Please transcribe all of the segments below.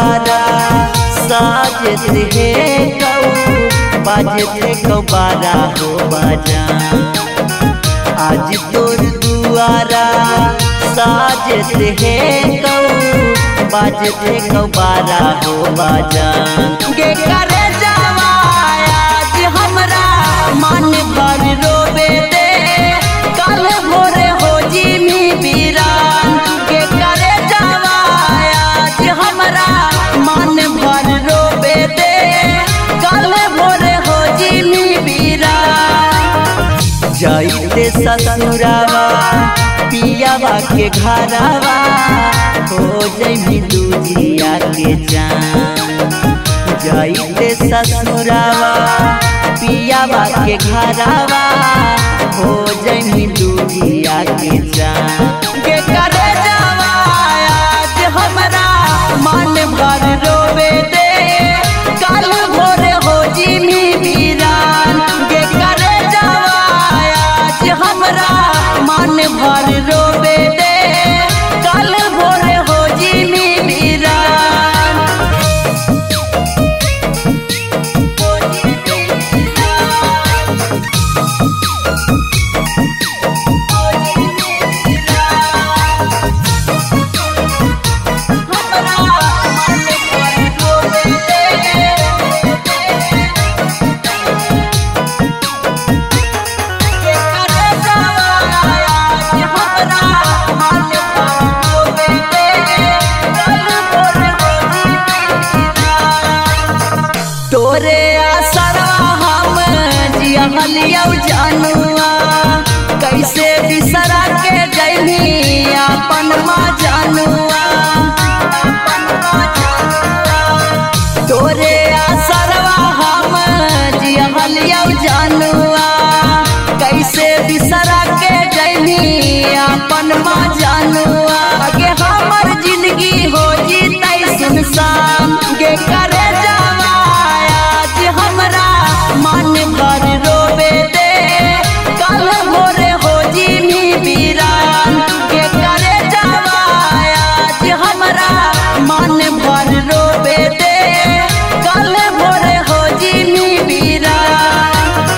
दुआरा साजत है कऊ बाजते कबारा हो बाजा। आज तोर दुआरा साजत है कऊ बाजते कबारा हो बाजा। गे करे जावा आज हमरा मन भर रोबे दे कल भोरे हो जिमी बीरान। गे करे जावा आज हमरा मन भर रोबे दे कल भोरे हो जिमी बीरान। जाइते ससुरावा पियावा के घरावा हो जइमी दूजिया के जान। जाइते ससुरावा पियावा के घरावा हो जइमी दूजिया के जान। के करे जावा आज हमरा मन भर रोबे दे कल भोरे हो जिमी बीरान। के करे जावा आज हमरा मन भर रोबे दे कल भोरे हो जिमी बीरान। तोरे आसरवा हम जियलियौ जानुआ कैसे बिसरा के जइनी अपन माँ जानुआ। तोरे आसरवा हम जियलियौ जानुआ कैसे बिसरा के जइनी अपन माँ जानुआ। गे हमर जिंदगी हो जीतै सुनसान। गे करे जावा आज हमरा मन भर रोबे दे कल भोरे हो जिमी बीरान। के करे जावा आज हमरा मन भर रोबे दे कल भोरे हो जिमी बीरान।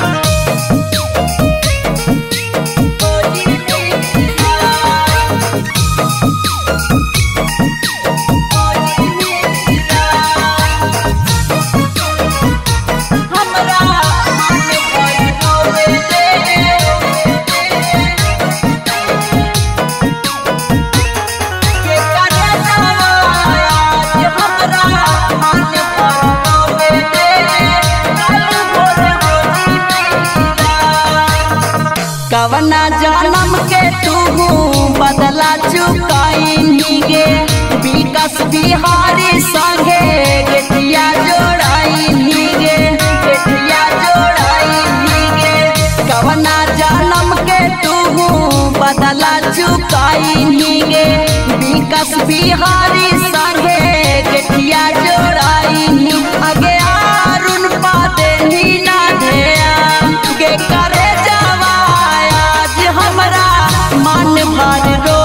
कवना जन्म के तू बदला चुकाई गे विकास बिहारी संगे गेठिया जोड़ाई गे गेठिया जोड़ाई गे। कवना जन्म के तू बदला चुकाई गे विकास बिहारी संगे गेठिया जोड़ाई। आगे आरुन पाते ही ना ध्यान। गे करे जावा आज हमरा मन भर रो